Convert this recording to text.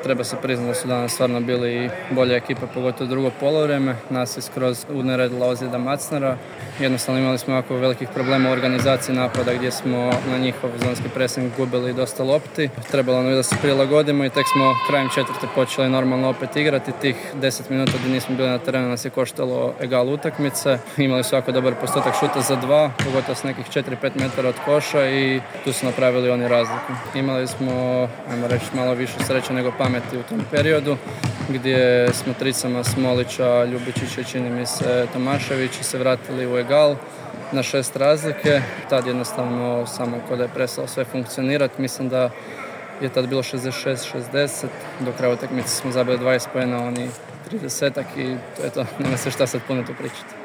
treba se priznati da su danas stvarno bili bolja ekipa, pogotovo drugo poluvreme. Nas je skroz uneredila ozljeda Macnara. Jednostavno imali smo jako velikih problema u organizaciji napada gdje smo na njihov zonski pressing gubili dosta lopti. Trebalo nam je da se prilagodimo i tek smo krajem četvrte počeli normalno opet igrati. Tih 10 minuta gdje nismo bili na terenu nas je koštalo egal utakmice. Imali su jako dobar postotak šuta za 2, pogotovo s nekih 4-5 metara od koša i tu su napravili oni razliku. Imali smo, ajmo reći, malo više sreće nego pameti u tom periodu gdje smo tricama Smolića, Ljubičića i čini mi se Tomaševića se vratili u egal na 6 razlike. Tad jednostavno samo kod je prestalo sve funkcionirati. Mislim da je tad bilo 66-60. Do kraja utakmice smo zabili 20 poena, oni 30-ak i to je to. Nema se šta sad puno tu pričati.